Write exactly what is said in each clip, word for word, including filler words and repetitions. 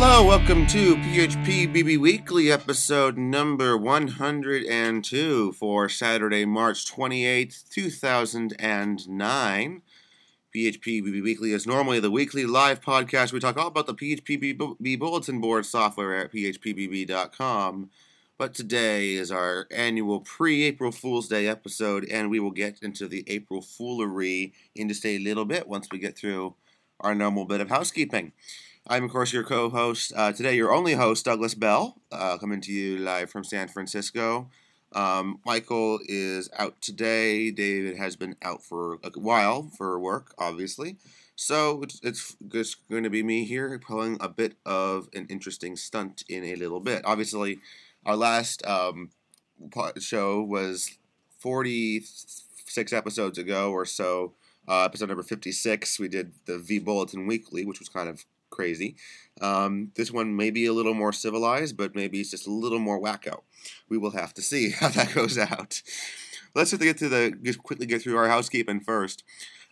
Hello, welcome to P H P B B Weekly, episode number one hundred two for Saturday, March twenty-eighth, two thousand nine. P H P B B Weekly is normally the weekly live podcast. We talk all about the P H P B B bulletin board software at P H P B B dot com. But today is our annual pre-April Fool's Day episode, and we will get into the April foolery in just a little bit once we get through our normal bit of housekeeping. I'm, of course, your co-host, uh, today your only host, Douglas Bell, uh, coming to you live from San Francisco. Um, Michael is out today. David has been out for a while for work, obviously. So it's, it's just going to be me here pulling a bit of an interesting stunt in a little bit. Obviously, our last um, show was forty-six episodes ago or so. Uh, episode number fifty-six, we did the V Bulletin Weekly, which was kind of crazy. Um, this one may be a little more civilized, but maybe it's just a little more wacko. We will have to see how that goes out. Let's just get to the just quickly get through our housekeeping first.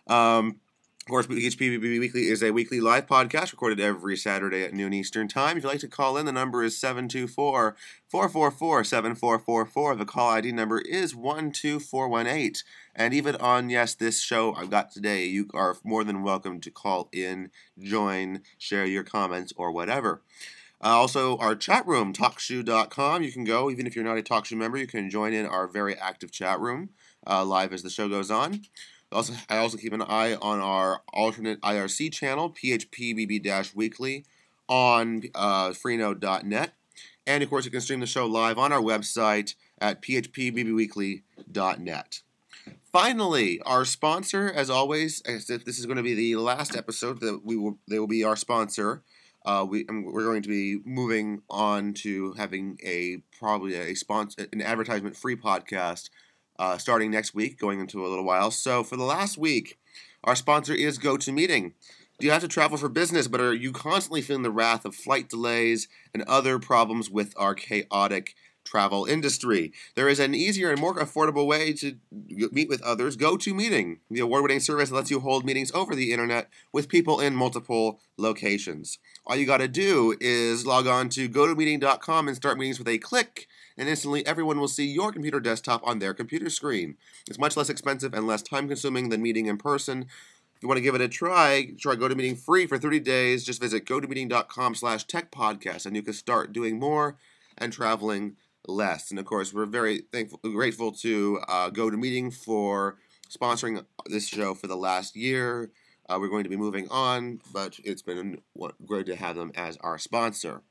Um, of course, P H P B B Weekly is a weekly live podcast recorded every Saturday at noon Eastern Time. If you'd like to call in, the number is seven two four, four four four, seven four four four. The call I D number is one two four one eight. And even on, yes, this show I've got today, you are more than welcome to call in, join, share your comments, or whatever. Uh, also, our chat room, talk shoe dot com. You can go, even if you're not a TalkShoe member, you can join in our very active chat room uh, live as the show goes on. Also, I also keep an eye on our alternate I R C channel, P H P B B Weekly, on uh, freenode dot net. And, of course, you can stream the show live on our website at P H P B B weekly dot net. Finally, our sponsor, as always, as if this is going to be the last episode that we will, they will be our sponsor. Uh, we we're going to be moving on to having a probably a sponsor, an advertisement-free podcast uh, starting next week, going into a little while. So for the last week, our sponsor is GoToMeeting. Do you have to travel for business, but are you constantly feeling the wrath of flight delays and other problems with our chaotic travel industry? There is an easier and more affordable way to meet with others. GoToMeeting, the award-winning service that lets you hold meetings over the internet with people in multiple locations. All you got to do is log on to go to meeting dot com and start meetings with a click, and instantly everyone will see your computer desktop on their computer screen. It's much less expensive and less time-consuming than meeting in person. If you want to give it a try, try GoToMeeting free for thirty days. Just visit go to meeting dot com slash tech podcast, and you can start doing more and traveling less. And of course, we're very thankful, grateful to uh, GoToMeeting for sponsoring this show for the last year. Uh, we're going to be moving on, but it's been great to have them as our sponsor.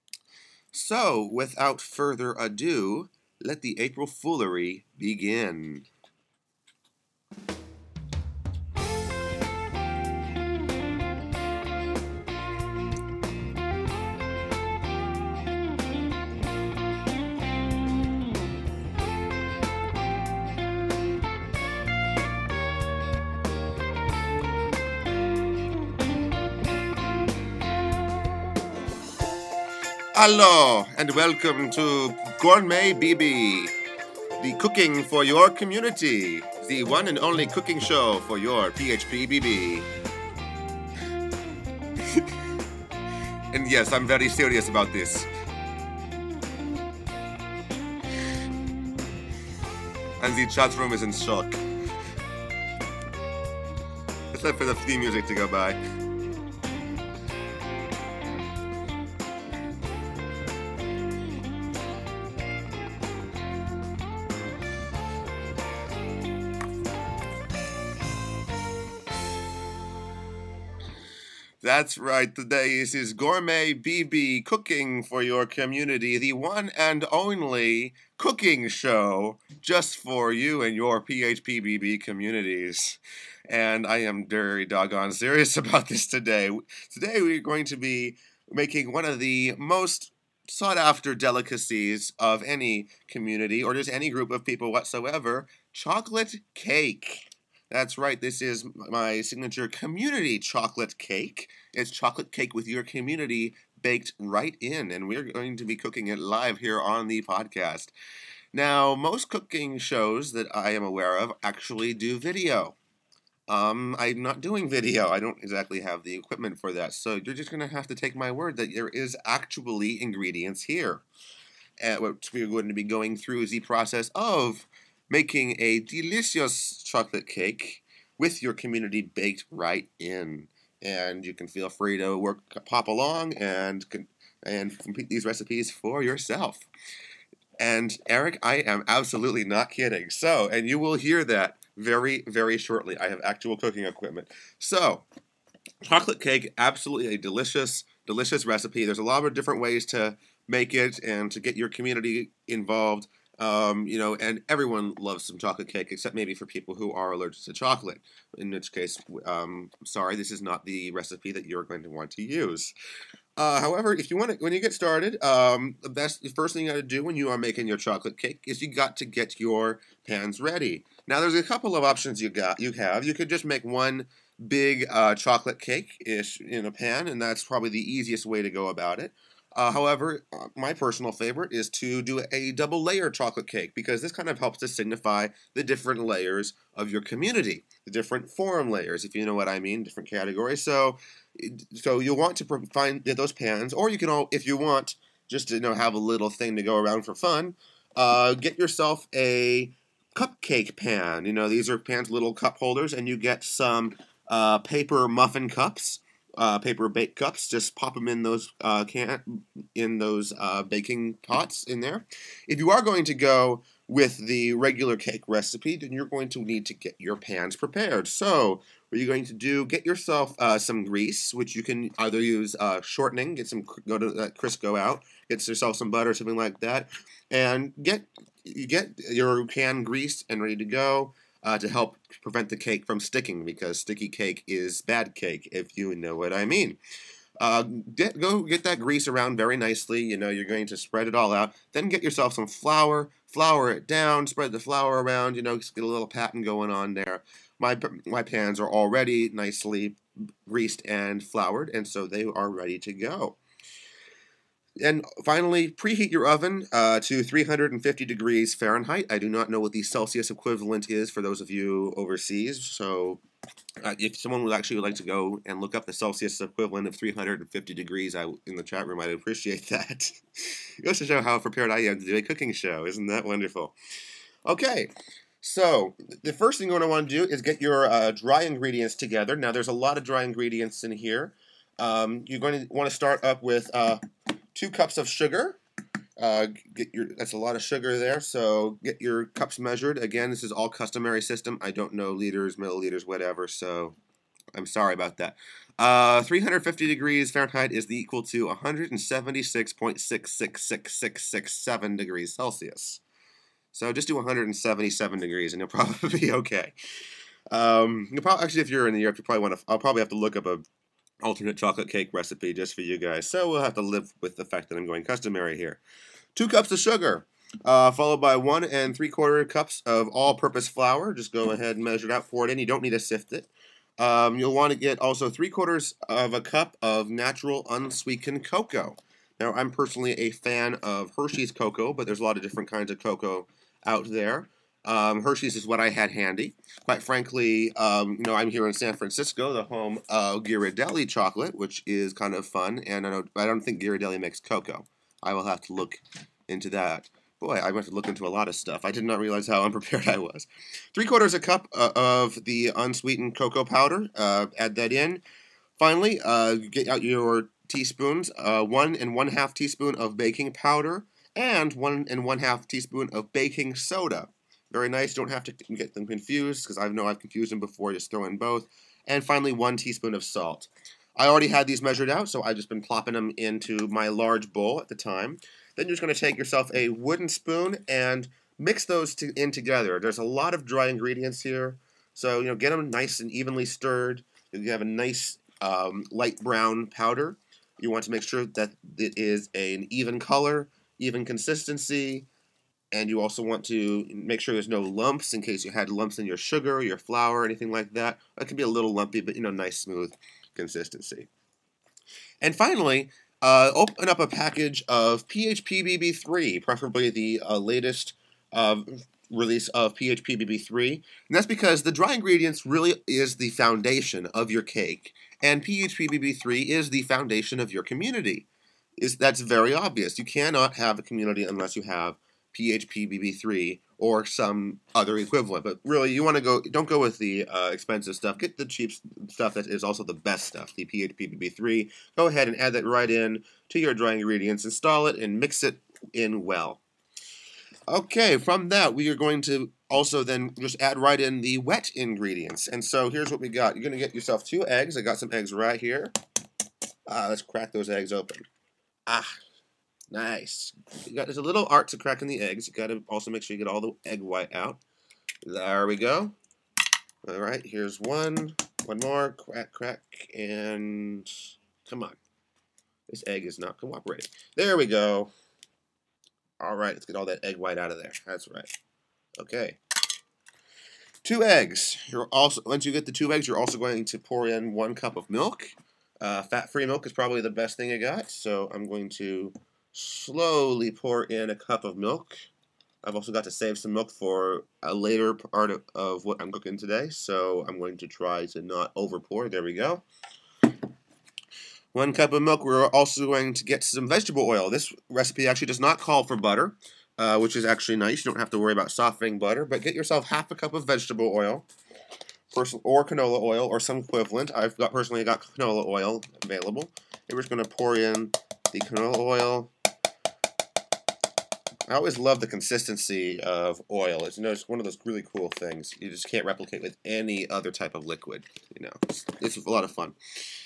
So, without further ado, let the April foolery begin. Hello, and welcome to Gourmet B B, the cooking for your community, the one and only cooking show for your P H P B B. And yes, I'm very serious about this. And the chat room is in shock. Let's wait for the theme music to go by. That's right, today is his Gourmet B B cooking for your community, the one and only cooking show just for you and your P H P B B communities. And I am very doggone serious about this today. Today we're going to be making one of the most sought-after delicacies of any community or just any group of people whatsoever, chocolate cake. That's right, this is my signature community chocolate cake. It's chocolate cake with your community baked right in, and we're going to be cooking it live here on the podcast. Now, most cooking shows that I am aware of actually do video. Um, I'm not doing video. I don't exactly have the equipment for that. So you're just going to have to take my word that there is actually ingredients here. And what we're going to be going through is the process of making a delicious chocolate cake with your community baked right in. And you can feel free to work, pop along and and complete these recipes for yourself. And Eric, I am absolutely not kidding. So, and you will hear that very, very shortly. I have actual cooking equipment. So, chocolate cake, absolutely a delicious, delicious recipe. There's a lot of different ways to make it and to get your community involved. Um, you know, and everyone loves some chocolate cake, except maybe for people who are allergic to chocolate. In which case, um, sorry, this is not the recipe that you're going to want to use. Uh, however, if you want to, when you get started, um, the best, the first thing you got to do when you are making your chocolate cake is you got to get your pans ready. Now, there's a couple of options you got. You have. You could just make one big uh, chocolate cake ish in a pan, and that's probably the easiest way to go about it. Uh, however, uh, my personal favorite is to do a double layer chocolate cake because this kind of helps to signify the different layers of your community, the different form layers, if you know what I mean, different categories. So, so you'll want to find those pans, or you can all, if you want, just to you know have a little thing to go around for fun. Uh, get yourself a cupcake pan. You know these are pans, little cup holders, and you get some uh, paper muffin cups. Uh, paper bake cups. Just pop them in those uh, can in those uh, baking pots in there. If you are going to go with the regular cake recipe, then you're going to need to get your pans prepared. So what you're going to do, get yourself uh, some grease, which you can either use uh, shortening, get some go to that Crisco out, get yourself some butter, something like that, and get you get your pan greased and ready to go. Uh, to help prevent the cake from sticking, because sticky cake is bad cake, if you know what I mean. Uh, get, go get that grease around very nicely. You know, you're going to spread it all out. Then get yourself some flour, flour it down, spread the flour around, you know, just get a little pattern going on there. My, my pans are already nicely greased and floured, and so they are ready to go. And finally, preheat your oven uh, to three hundred fifty degrees Fahrenheit. I do not know what the Celsius equivalent is for those of you overseas. So uh, if someone would actually like to go and look up the Celsius equivalent of three hundred fifty degrees I, in the chat room, I'd appreciate that. It goes to show how prepared I am to do a cooking show. Isn't that wonderful? Okay. So, the first thing you're going to want to do is get your uh, dry ingredients together. Now, there's a lot of dry ingredients in here. Um, you're going to want to start up with uh, two cups of sugar. Uh, get your that's a lot of sugar there, so get your cups measured. Again, this is all customary system. I don't know liters, milliliters, whatever, so I'm sorry about that. Uh, three hundred fifty degrees Fahrenheit is the equal to one hundred seventy-six point six six six six six seven degrees Celsius. So just do one hundred seventy-seven degrees, and you'll probably be okay. Um, you'll probably, actually, if you're in Europe, you probably want to. I'll probably have to look up a alternate chocolate cake recipe just for you guys. So we'll have to live with the fact that I'm going customary here. Two cups of sugar, uh, followed by one and three quarter cups of all-purpose flour. Just go ahead and measure it out, pour it in. You don't need to sift it. Um, you'll want to get also three quarters of a cup of natural unsweetened cocoa. Now, I'm personally a fan of Hershey's cocoa, but there's a lot of different kinds of cocoa out there. Um, Hershey's is what I had handy. Quite frankly, um, you know, I'm here in San Francisco, the home of Ghirardelli chocolate, which is kind of fun, and I don't, I don't think Ghirardelli makes cocoa. I will have to look into that. Boy, I went to look into a lot of stuff. I did not realize how unprepared I was. Three quarters a cup uh, of the unsweetened cocoa powder. Uh, add that in. Finally, uh, get out your teaspoons. Uh, one and one half teaspoon of baking powder, and one and one half teaspoon of baking soda. Very nice. Don't have to get them confused, because I know I've confused them before. Just throw in both. And finally, one teaspoon of salt. I already had these measured out, so I've just been plopping them into my large bowl at the time. Then you're just going to take yourself a wooden spoon and mix those to, in together. There's a lot of dry ingredients here, so you know get them nice and evenly stirred. You have a nice um, light brown powder. You want to make sure that it is an even color, even consistency. And you also want to make sure there's no lumps in case you had lumps in your sugar, your flour, anything like that. That can be a little lumpy, but you know, nice, smooth consistency. And finally, uh, open up a package of P H P B B three, preferably the uh, latest uh, release of P H P B B three, and that's because the dry ingredients really is the foundation of your cake, and P H P B B three is the foundation of your community. Is That's very obvious. You cannot have a community unless you have P H P B B three or some other equivalent. But really, you want to go, don't go with the uh, expensive stuff. Get the cheap stuff that is also the best stuff, the P H P B B three. Go ahead and add that right in to your dry ingredients. Install it and mix it in well. Okay, from that, we are going to also then just add right in the wet ingredients. And so here's what we got. You're going to get yourself two eggs. I got some eggs right here. Uh, let's crack those eggs open. Ah, nice. You got, there's a little art to cracking the eggs. You got to also make sure you get all the egg white out. There we go. All right, here's one. One more. Crack, crack, and come on. This egg is not cooperating. There we go. All right, let's get all that egg white out of there. That's right. Okay. Two eggs. You're also once you get the two eggs, you're also going to pour in one cup of milk. Uh, fat-free milk is probably the best thing I got, so I'm going to slowly pour in a cup of milk. I've also got to save some milk for a later part of, of what I'm cooking today, so I'm going to try to not over-pour. There we go. One cup of milk. We're also going to get some vegetable oil. This recipe actually does not call for butter, uh, which is actually nice. You don't have to worry about softening butter, but get yourself half a cup of vegetable oil, or canola oil, or some equivalent. I've got personally got canola oil available. And we're just going to pour in the canola oil. I always love the consistency of oil. It's, you know, it's one of those really cool things you just can't replicate with any other type of liquid. You know, it's, it's a lot of fun.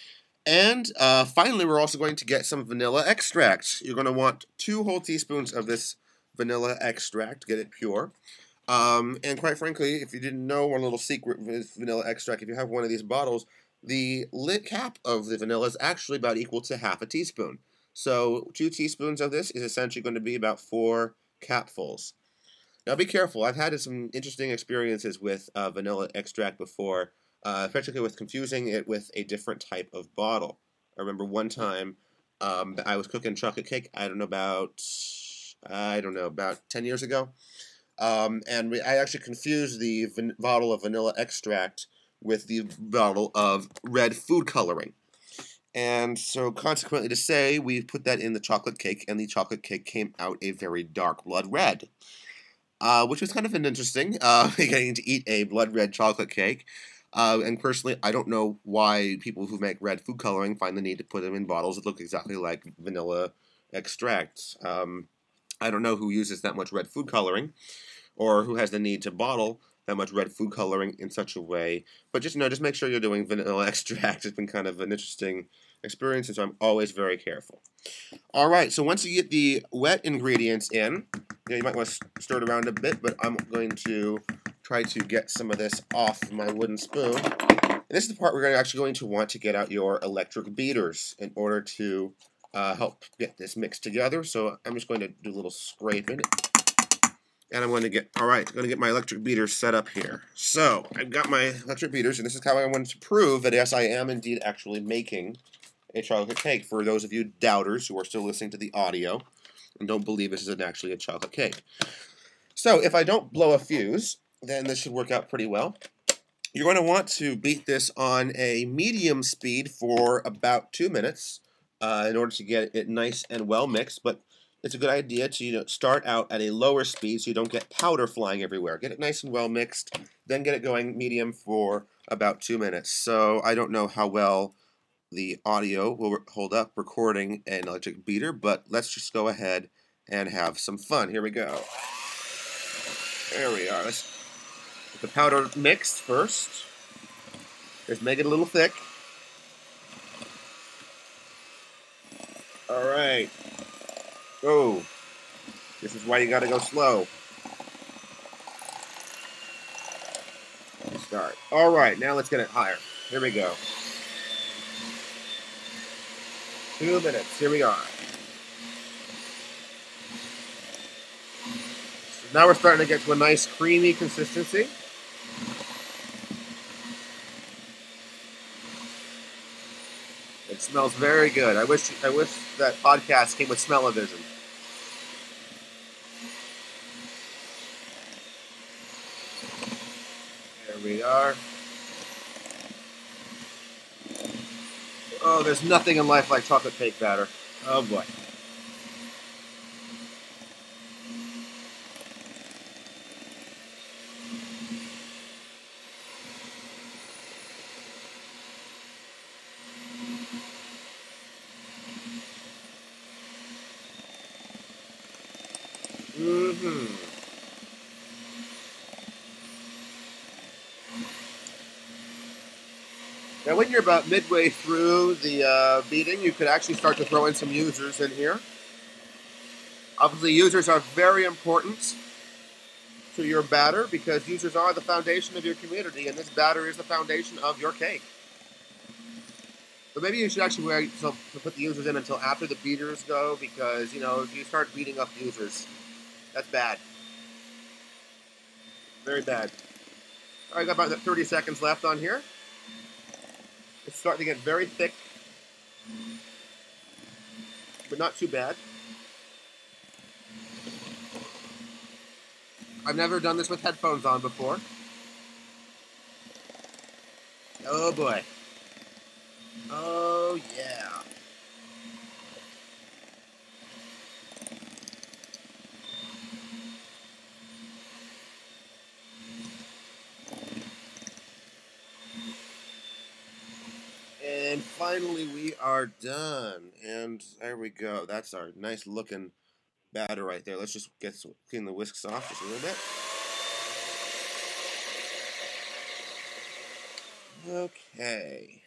And uh, finally, we're also going to get some vanilla extract. You're going to want two whole teaspoons of this vanilla extract to get it pure. Um, and quite frankly, if you didn't know, one little secret with vanilla extract, if you have one of these bottles, the lid cap of the vanilla is actually about equal to half a teaspoon. So two teaspoons of this is essentially going to be about four capfuls. Now be careful. I've had some interesting experiences with uh, vanilla extract before. Uh, particularly with confusing it with a different type of bottle. I remember one time um, I was cooking chocolate cake, I don't know, about, I don't know, about ten years ago. Um, and we, I actually confused the van bottle of vanilla extract with the bottle of red food coloring. And so consequently to say, we put that in the chocolate cake, and the chocolate cake came out a very dark blood red. Uh, which was kind of an interesting, uh, getting to eat a blood red chocolate cake. Uh, and personally, I don't know why people who make red food coloring find the need to put them in bottles that look exactly like vanilla extracts. Um, I don't know who uses that much red food coloring, or who has the need to bottle that much red food coloring in such a way. But just, you know, just make sure you're doing vanilla extract. It's been kind of an interesting experience, and so I'm always very careful. All right, so once you get the wet ingredients in, you know, you might want to stir it around a bit, but I'm going to try to get some of this off my wooden spoon. And this is the part we're actually going to want to get out your electric beaters in order to uh, help get this mixed together. So I'm just going to do a little scraping. And I'm going to get, all right, I'm going to get my electric beaters set up here. So I've got my electric beaters, and this is how I wanted to prove that, yes, I am indeed actually making a chocolate cake. For those of you doubters who are still listening to the audio and don't believe this is actually a chocolate cake. So if I don't blow a fuse, then this should work out pretty well. You're going to want to beat this on a medium speed for about two minutes uh, in order to get it nice and well mixed. But it's a good idea to, you know, start out at a lower speed so you don't get powder flying everywhere. Get it nice and well mixed, then get it going medium for about two minutes. So I don't know how well the audio will hold up recording an electric beater, but let's just go ahead and have some fun. Here we go. There we are. Let's get the powder mixed first. Just make it a little thick. All right. Go. This is why you gotta go slow. Start. All right, now let's get it higher. Here we go. Two minutes. Here we are. So now we're starting to get to a nice creamy consistency. It smells very good. I wish I wish that podcast came with smell-o-vision. we are. Oh, there's nothing in life like chocolate cake batter. Oh boy. Mm-hmm. Now, when you're about midway through the uh, beating, you could actually start to throw in some users in here. Obviously, users are very important to your batter because users are the foundation of your community, and this batter is the foundation of your cake. But maybe you should actually wait to put the users in until after the beaters go, because, you know, if you start beating up users, that's bad. Very bad. All right, got about thirty seconds left on here. It's starting to get very thick, but not too bad. I've never done this with headphones on before. Oh boy. Oh yeah. And finally we are done. And there we go. That's our nice looking batter right there. Let's just get some, clean the whisks off just a little bit. Okay.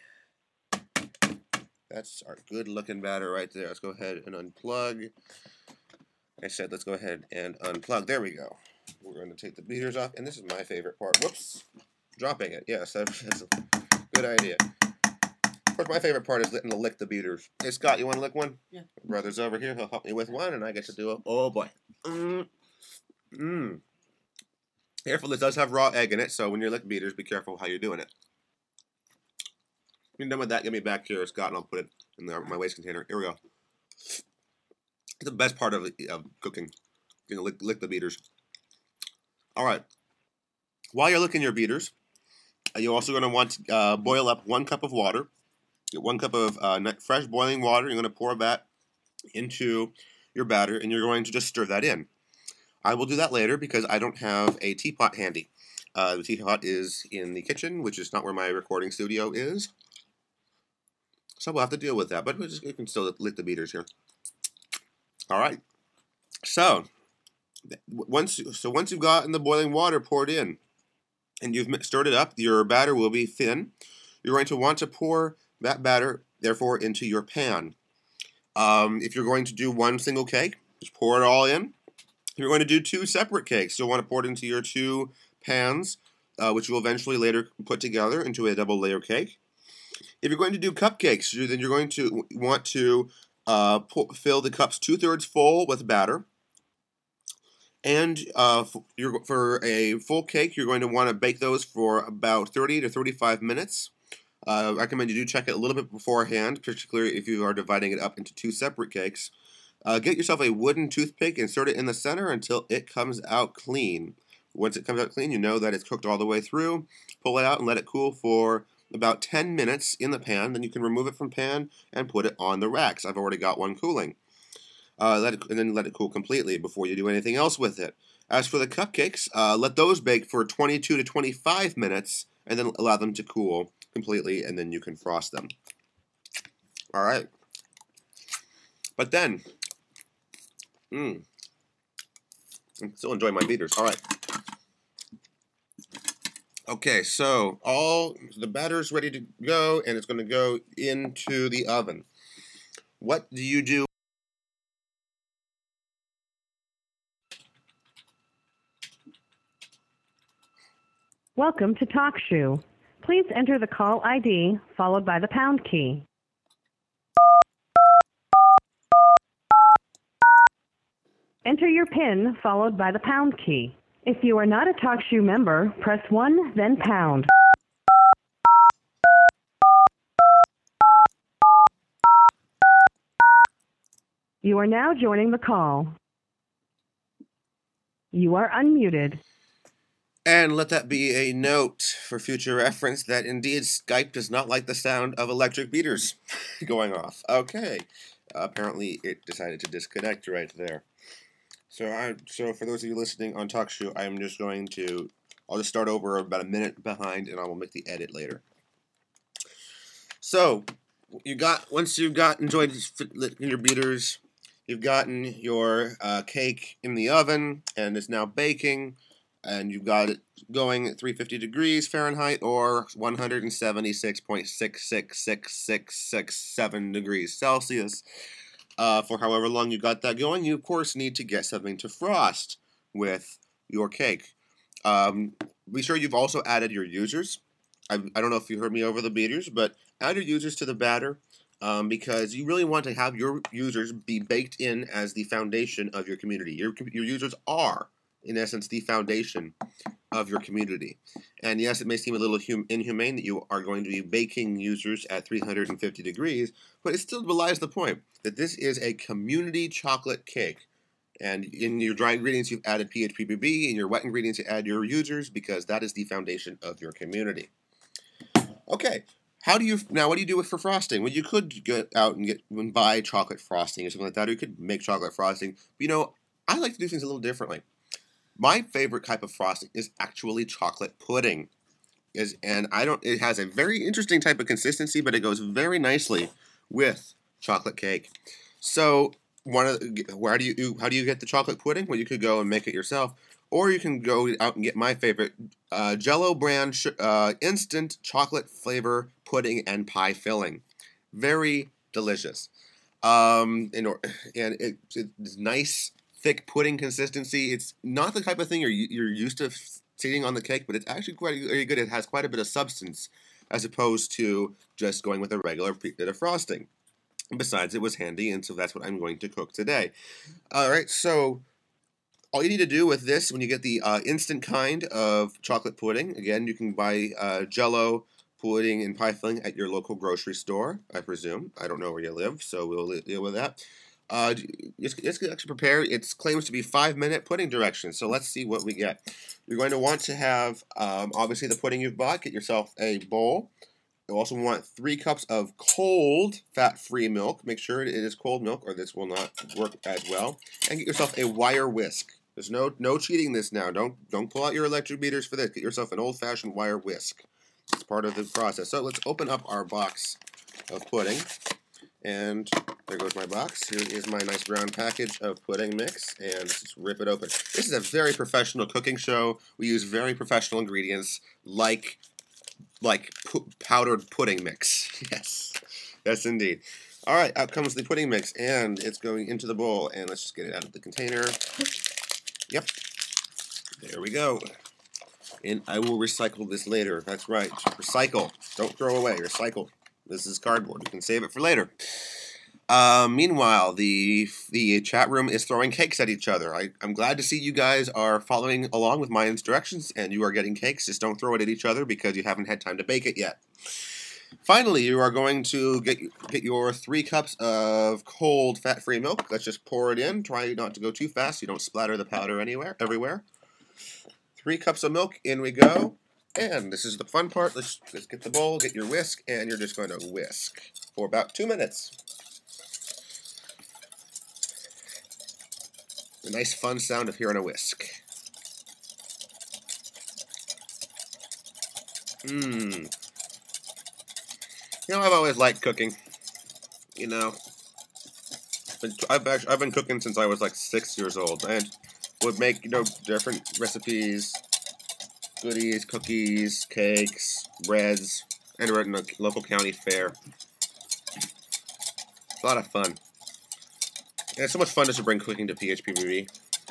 That's our good looking batter right there. Let's go ahead and unplug. Like I said, let's go ahead and unplug. There we go. We're going to take the beaters off. And this is my favorite part. Whoops. Dropping it. Yes, that's a good idea. Of course, my favorite part is letting to lick the beaters. Hey, Scott, you want to lick one? Yeah. My brother's over here. He'll help me with one, and I get to do it. Oh, boy. Mmm. Mmm. Careful, this does have raw egg in it, so when you're licking beaters, be careful how you're doing it. When you're done with that, give me back here, Scott, and I'll put it in the, my waste container. Here we go. It's the best part of, of cooking. You know, lick, lick the beaters. All right. While you're licking your beaters, you're also going to want to uh, boil up one cup of water. Get one cup of uh, fresh boiling water. You're going to pour that into your batter, and you're going to just stir that in. I will do that later because I don't have a teapot handy. Uh, the teapot is in the kitchen, which is not where my recording studio is. So we'll have to deal with that, but we just, we can still lick the beaters here. All right. So once so once you've gotten the boiling water poured in and you've stirred it up, your batter will be thin. You're going to want to pour that batter, therefore, into your pan. Um, if you're going to do one single cake, just pour it all in. If you're going to do two separate cakes, you'll want to pour it into your two pans, uh, which you'll eventually later put together into a double layer cake. If you're going to do cupcakes, then you're going to want to uh, pour, fill the cups two-thirds full with batter. And uh, you're, for a full cake, you're going to want to bake those for about thirty to thirty-five minutes. Uh, I recommend you do check it a little bit beforehand, particularly if you are dividing it up into two separate cakes. Uh, get yourself a wooden toothpick, insert it in the center until it comes out clean. Once it comes out clean, you know that it's cooked all the way through. Pull it out and let it cool for about ten minutes in the pan. Then you can remove it from pan and put it on the racks. I've already got one cooling. Uh, let it, and then let it cool completely before you do anything else with it. As for the cupcakes, uh, let those bake for twenty-two to twenty-five minutes and then allow them to cool completely, and then you can frost them. All right. But then, mmm, I'm still enjoying my beaters. All right. Okay, so all the batter's ready to go, and it's going to go into the oven. What do you do? Welcome to TalkShoe. Please enter the call I D followed by the pound key. Enter your PIN followed by the pound key. If you are not a TalkShoe member, press one, then pound. You are now joining the call. You are unmuted. And let that be a note for future reference that indeed Skype does not like the sound of electric beaters going off. Okay. Uh, apparently it decided to disconnect right there. So I so for those of you listening on TalkShoe, I'm just going to I'll just start over about a minute behind and I will make the edit later. So you got once you've got enjoyed your beaters, you've gotten your uh, cake in the oven and it's now baking. And you've got it going at three hundred fifty degrees Fahrenheit or one hundred seventy-six point six six six six six seven degrees Celsius. Uh, for however long you got that going, you of course need to get something to frost with your cake. Um, be sure you've also added your users. I, I don't know if you heard me over the beaters, but add your users to the batter um, because you really want to have your users be baked in as the foundation of your community. Your, your users are, in essence, the foundation of your community. And yes, it may seem a little hum- inhumane that you are going to be baking users at three hundred fifty degrees, but it still belies the point that this is a community chocolate cake. And in your dry ingredients, you've added P H P B B. In your wet ingredients, you add your users because that is the foundation of your community. Okay. How do you now? What do you do with for frosting? Well, you could get out and get and buy chocolate frosting or something like that, or you could make chocolate frosting. But you know, I like to do things a little differently. My favorite type of frosting is actually chocolate pudding. Is and I don't. It has a very interesting type of consistency, but it goes very nicely with chocolate cake. So, one of the, where do you how do you get the chocolate pudding? Well, you could go and make it yourself, or you can go out and get my favorite uh, Jello brand sh- uh, instant chocolate flavor pudding and pie filling. Very delicious. Um, and and it, it's nice. Thick pudding consistency. It's not the type of thing you're you're used to seeing on the cake, but it's actually quite very good. It has quite a bit of substance as opposed to just going with a regular bit of frosting. And besides, it was handy, and so that's what I'm going to cook today. All right, so all you need to do with this, when you get the uh, instant kind of chocolate pudding, again, you can buy uh, Jello pudding and pie filling at your local grocery store, I presume. I don't know where you live, so we'll deal with that. Uh, it's, it's actually prepare. It claims to be five minute pudding directions. So let's see what we get. You're going to want to have um, obviously the pudding you've bought. Get yourself a bowl. You'll also want three cups of cold fat-free milk. Make sure it is cold milk, or this will not work as well. And get yourself a wire whisk. There's no no cheating this now. Don't don't pull out your electric beaters for this. Get yourself an old-fashioned wire whisk. It's part of the process. So let's open up our box of pudding. And there goes my box. Here is my nice brown package of pudding mix, and let's just rip it open. This is a very professional cooking show. We use very professional ingredients like like pu- powdered pudding mix. Yes, yes indeed. All right, out comes the pudding mix, and it's going into the bowl. And let's just get it out of the container. Yep, there we go. And I will recycle this later. That's right, recycle. Don't throw away. Recycle. This is cardboard. You can save it for later. Uh, meanwhile, the the chat room is throwing cakes at each other. I, I'm glad to see you guys are following along with my instructions and you are getting cakes. Just don't throw it at each other because you haven't had time to bake it yet. Finally, you are going to get get your three cups of cold fat-free milk. Let's just pour it in. Try not to go too fast so you don't splatter the powder anywhere, everywhere. Three cups of milk. In we go. And this is the fun part. Let's, let's get the bowl, get your whisk, and you're just going to whisk for about two minutes. A nice fun sound of hearing a whisk. Mmm. You know, I've always liked cooking. You know, I've actually, I've been cooking since I was like six years old. And would make, you know, different recipes. Goodies, cookies, cakes, breads, and we're at a local county fair. It's a lot of fun. And it's so much fun just to bring cooking to P H P B B.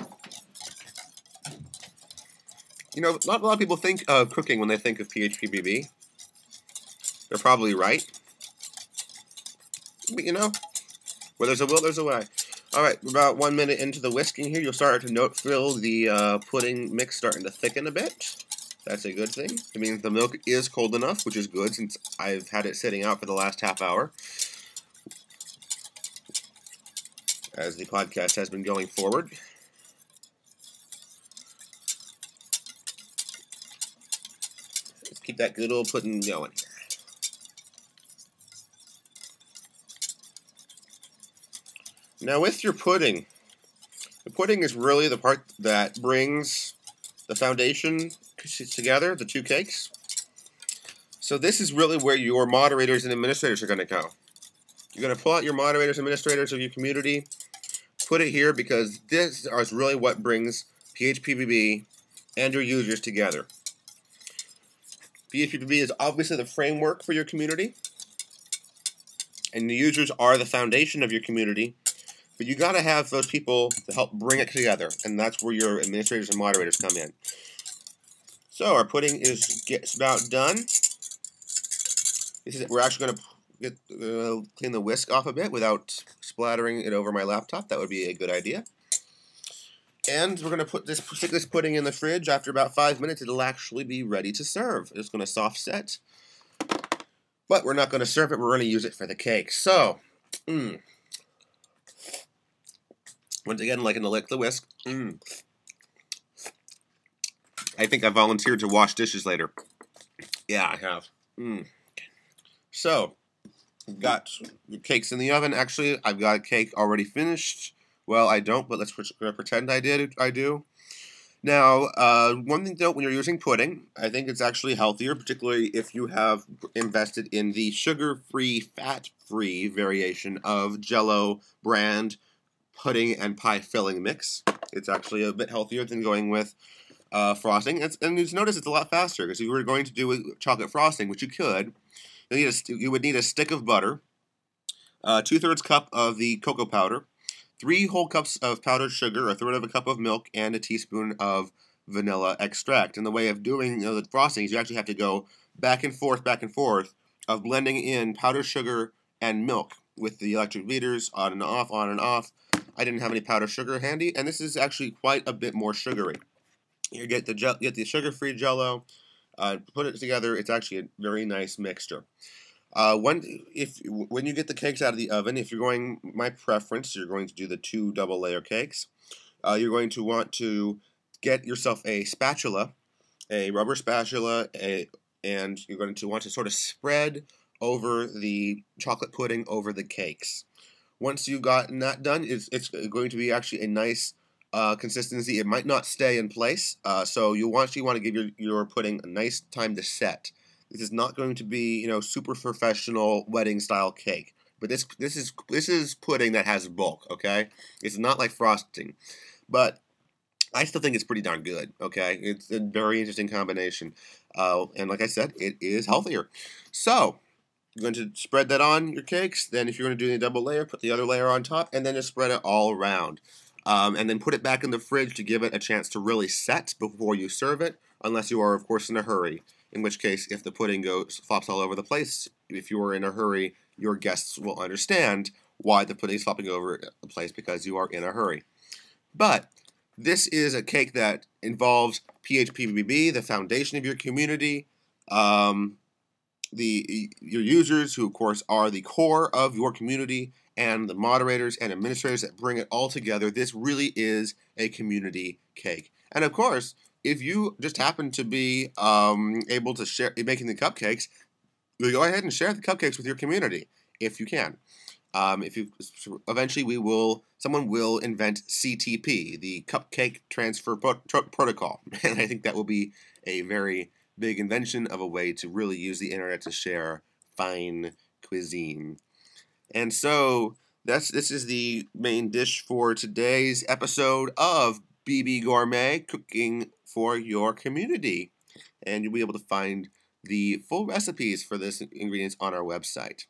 You know, not a lot of people think of cooking when they think of P H P B B. They're probably right. But you know, where there's a will, there's a way. Alright, about one minute into the whisking here, you'll start to note feel the uh, pudding mix starting to thicken a bit. That's a good thing. It means the milk is cold enough, which is good since I've had it sitting out for the last half hour. As the podcast has been going forward. Keep that good old pudding going. Now with your pudding, the pudding is really the part that brings the foundation together, the two cakes. So this is really where your moderators and administrators are going to go. You're going to pull out your moderators and administrators of your community, put it here because this is really what brings P H P B B and your users together. P H P B B is obviously the framework for your community, and the users are the foundation of your community, but you got to have those people to help bring it together, and that's where your administrators and moderators come in. So our pudding is gets about done. This is, we're actually going to get uh, clean the whisk off a bit without splattering it over my laptop. That would be a good idea. And we're going to put this stick this pudding in the fridge. After about five minutes, it'll actually be ready to serve. It's going to soft set, but we're not going to serve it. We're going to use it for the cake. So, mm. once again, like in the lick the whisk. Mm. I think I volunteered to wash dishes later. Yeah, I have. Mm. So, we've got the cakes in the oven. Actually, I've got a cake already finished. Well, I don't, but let's pretend I did. I do. Now, uh, one thing to note when you're using pudding, I think it's actually healthier, particularly if you have invested in the sugar-free, fat-free variation of Jell-O brand pudding and pie filling mix. It's actually a bit healthier than going with uh, frosting. It's, and you notice it's a lot faster, because if you were going to do chocolate frosting, which you could, you, need a, you would need a stick of butter, uh, two-thirds cup of the cocoa powder, three whole cups of powdered sugar, a third of a cup of milk, and a teaspoon of vanilla extract. And the way of doing you know, the frosting is you actually have to go back and forth, back and forth, of blending in powdered sugar and milk with the electric beaters, on and off, on and off. I didn't have any powdered sugar handy, and this is actually quite a bit more sugary. You get the gel, get the sugar-free Jell-O, uh, put it together. It's actually a very nice mixture. Uh, when if when you get the cakes out of the oven, if you're going, my preference, you're going to do the two double layer cakes. Uh, you're going to want to get yourself a spatula, a rubber spatula, a, and you're going to want to sort of spread over the chocolate pudding over the cakes. Once you've gotten that done, it's, it's going to be actually a nice uh, consistency. It might not stay in place, uh, so you actually want to give your, your pudding a nice time to set. This is not going to be, you know, super professional wedding style cake, but this this is this is pudding that has bulk. Okay, it's not like frosting, but I still think it's pretty darn good. Okay, it's a very interesting combination, uh, and like I said, it is healthier. So you're going to spread that on your cakes. Then, if you're going to do the double layer, put the other layer on top, and then just spread it all around, um, and then put it back in the fridge to give it a chance to really set before you serve it, unless you are, of course, in a hurry. In which case, if the pudding goes flops all over the place, if you are in a hurry, your guests will understand why the pudding is flopping over the place because you are in a hurry. But this is a cake that involves P H P B B, the foundation of your community, um, the your users, who of course are the core of your community, and the moderators and administrators that bring it all together. This really is a community cake, and of course, if you just happen to be um, able to share making the cupcakes, you go ahead and share the cupcakes with your community if you can. Um, if you eventually we will someone will invent C T P, the Cupcake Transfer Pro- Pro- Protocol, and I think that will be a very big invention of a way to really use the internet to share fine cuisine. And so that's this is the main dish for today's episode of B B Gourmet, cooking for your community, and you'll be able to find the full recipes for this ingredients on our website.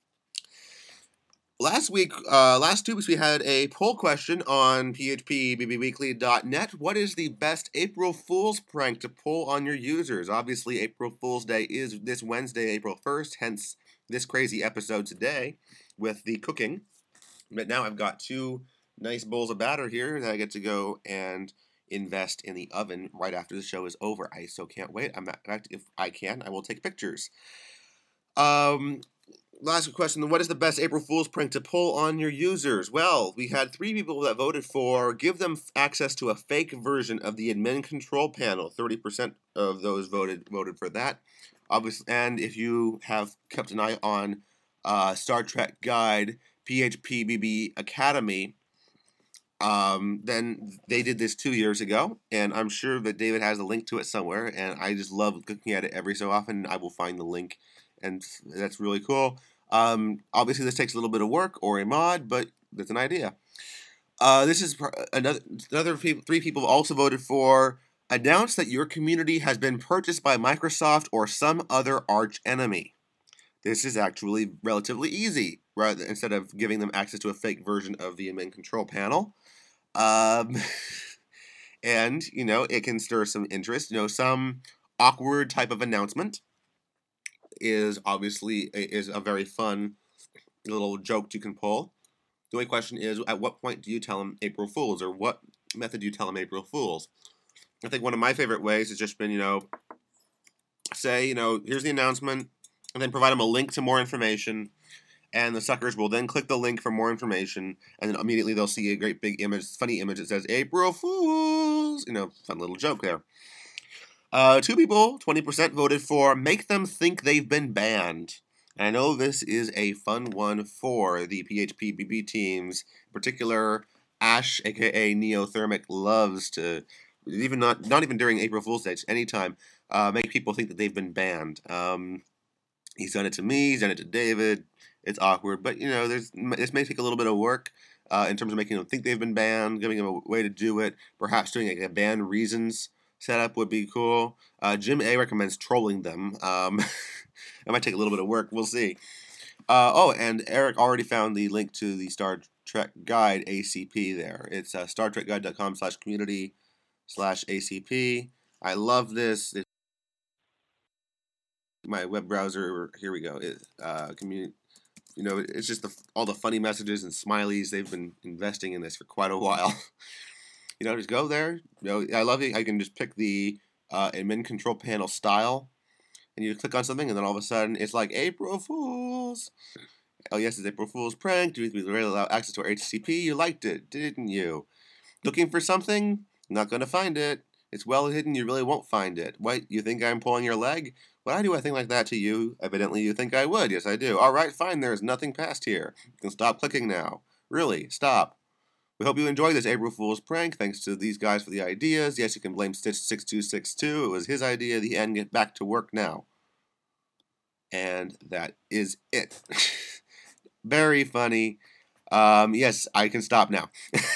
Last week, uh, last two weeks, we had a poll question on P H P B B weekly dot net. What is the best April Fool's prank to pull on your users? Obviously, April Fool's Day is this Wednesday, April first, hence this crazy episode today with the cooking. But now I've got two nice bowls of batter here that I get to go and invest in the oven right after the show is over. I so can't wait. I'm not, in fact, if I can, I will take pictures. Um, last question, what is the best April Fool's prank to pull on your users? Well, we had three people that voted for give them access to a fake version of the admin control panel. thirty percent of those voted voted for that. Obviously, and if you have kept an eye on uh, Star Trek Guide, P H P B B Academy, um, then they did this two years ago, and I'm sure that David has a link to it somewhere, and I just love looking at it every so often. I will find the link, and that's really cool. Um, obviously, this takes a little bit of work or a mod, but that's an idea. Uh, this is another another people, three people also voted for announce that your community has been purchased by Microsoft or some other arch enemy. This is actually relatively easy, rather instead of giving them access to a fake version of the admin control panel. Um, and you know it can stir some interest. You know, some awkward type of announcement is obviously is a very fun little joke you can pull. The only question is, at what point do you tell them April Fools, or what method do you tell them April Fools? I think one of my favorite ways has just been, you know, say, you know, here's the announcement, and then provide them a link to more information, and the suckers will then click the link for more information, and then immediately they'll see a great big image, funny image that says April Fools. You know, fun little joke there. Uh, two people, twenty percent, voted for make them think they've been banned. And I know this is a fun one for the P H P B B teams. In particular, Ash, aka Neothermic, loves to, even not not even during April Fool's Day, anytime, uh, make people think that they've been banned. Um, he's done it to me, he's done it to David. It's awkward, but you know, there's this may take a little bit of work uh, in terms of making them think they've been banned, giving them a way to do it. Perhaps doing like a ban reasons setup would be cool. Uh, Jim A recommends trolling them. Um, it might take a little bit of work. We'll see. Uh, oh, and Eric already found the link to the Star Trek Guide A C P there. It's uh, startrekguide.com slash community slash ACP. I love this. It's my web browser. Here we go. It, uh, community. You know, it's just the, all the funny messages and smileys. They've been investing in this for quite a while. You know, just go there. You know, I love it. I can just pick the uh, admin control panel style, and you click on something, and then all of a sudden, it's like April Fools. Oh yes, it's April Fool's prank. Do we really allow access to our H T C P? You liked it, didn't you? Looking for something? Not going to find it. It's well hidden. You really won't find it. What? You think I'm pulling your leg? Would I do a thing like that to you? Evidently, you think I would. Yes, I do. All right, fine. There is nothing past here. You can stop clicking now. Really, stop. We hope you enjoyed this April Fool's prank. Thanks to these guys for the ideas. Yes, you can blame Stitch six two six two. It was his idea. The end. Get back to work now. And that is it. Very funny. Um, yes, I can stop now.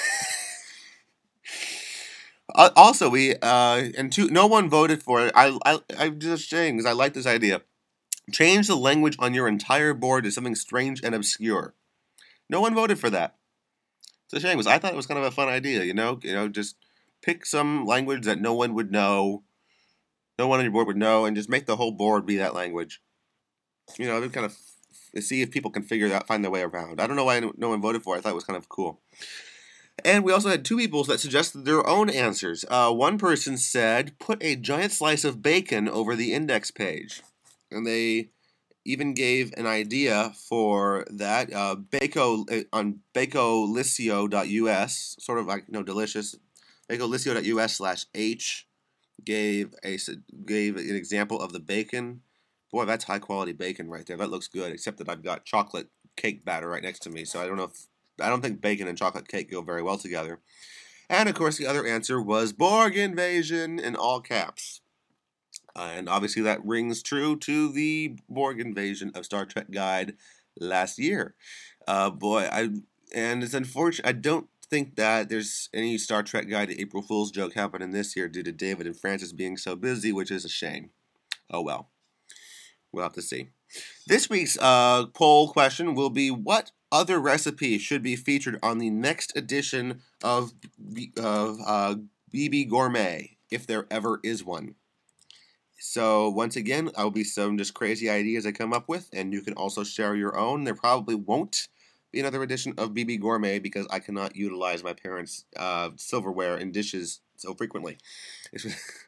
Also, we uh, and two, no one voted for it. I I I'm just saying because I like this idea. Change the language on your entire board to something strange and obscure. No one voted for that. It's a shame because I thought it was kind of a fun idea. You know, you know, just pick some language that no one would know, no one on your board would know, and just make the whole board be that language. You know, it kind of see if people can figure that, find their way around. I don't know why no one voted for it. I thought it was kind of cool. And we also had two people that suggested their own answers. Uh, one person said, put a giant slice of bacon over the index page. And they even gave an idea for that. Uh, Bako, on bacolicio dot U S, sort of like, you know, delicious. bacolicio dot U S slash H gave, a, gave an example of the bacon. Boy, that's high quality bacon right there. That looks good, except that I've got chocolate cake batter right next to me, so I don't know if I don't think bacon and chocolate cake go very well together. And of course, the other answer was Borg invasion in all caps. Uh, and obviously, that rings true to the Borg invasion of Star Trek Guide last year. Uh, boy, I and it's unfortunate. I don't think that there's any Star Trek Guide April Fool's joke happening this year due to David and Francis being so busy, which is a shame. Oh well. We'll have to see. This week's uh, poll question will be, what other recipe should be featured on the next edition of, of uh, B B Gourmet, if there ever is one? So, once again, I'll be some just crazy ideas I come up with, and you can also share your own. There probably won't be another edition of B B Gourmet because I cannot utilize my parents' uh, silverware and dishes so frequently.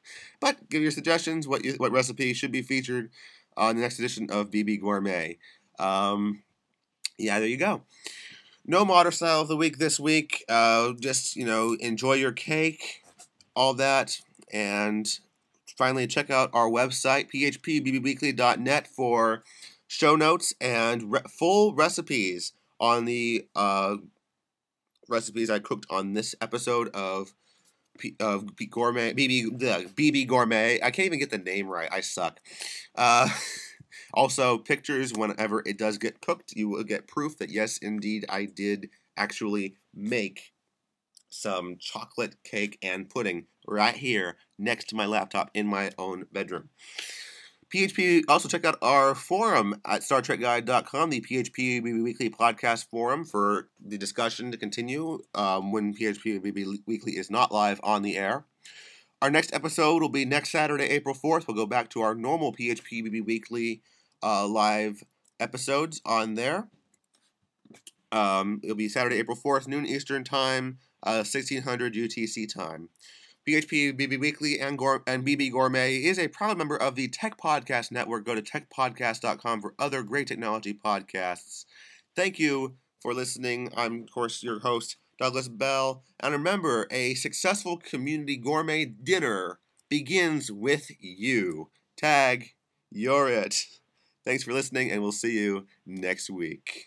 But give your suggestions, what you, what recipe should be featured on the next edition of B B Gourmet. Um, yeah, there you go. No modern style of the week this week. Uh, just, you know, enjoy your cake, all that, and finally check out our website, p h p b b weekly dot net, for show notes and re- full recipes on the uh, recipes I cooked on this episode of P- of B- Gourmet, B B, the B B Gourmet. I can't even get the name right. I suck. Uh, also, pictures whenever it does get cooked, you will get proof that yes, indeed, I did actually make some chocolate cake and pudding right here next to my laptop in my own bedroom. P H P, also check out our forum at star trek guide dot com, the P H P B B Weekly podcast forum, for the discussion to continue um, when P H P B B Weekly is not live on the air. Our next episode will be next Saturday, April fourth. We'll go back to our normal P H P B B Weekly uh, live episodes on there. Um, it'll be Saturday, April fourth, noon Eastern Time, uh, sixteen hundred U T C time. P H P B B Weekly and, Gour- and B B Gourmet is a proud member of the Tech Podcast Network. Go to tech podcast dot com for other great technology podcasts. Thank you for listening. I'm, of course, your host, Douglas Bell. And remember, a successful community gourmet dinner begins with you. Tag, you're it. Thanks for listening, and we'll see you next week.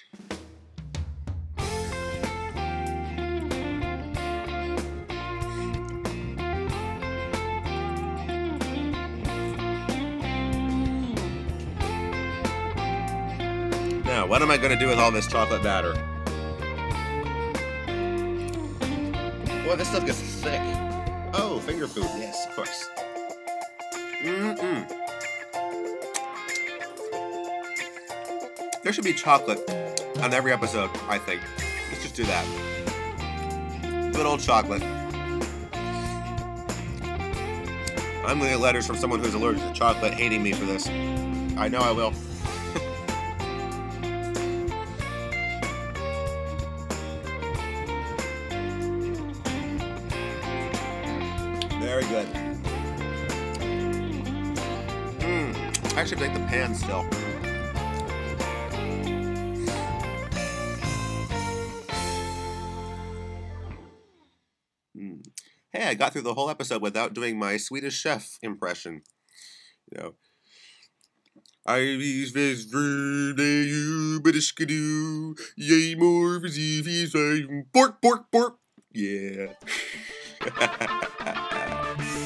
Now, what am I going to do with all this chocolate batter? Boy, this stuff gets thick. Oh, finger food. Yes, of course. Mm-mm. There should be chocolate on every episode, I think. Let's just do that. Good old chocolate. I'm going to get letters from someone who's allergic to chocolate hating me for this. I know I will. Very good. Mmm. I should make the pan still. Mm. Hey, I got through the whole episode without doing my Swedish Chef impression. You know. I vis vis verde you skidoo. Yay more vis pork pork pork. Yeah.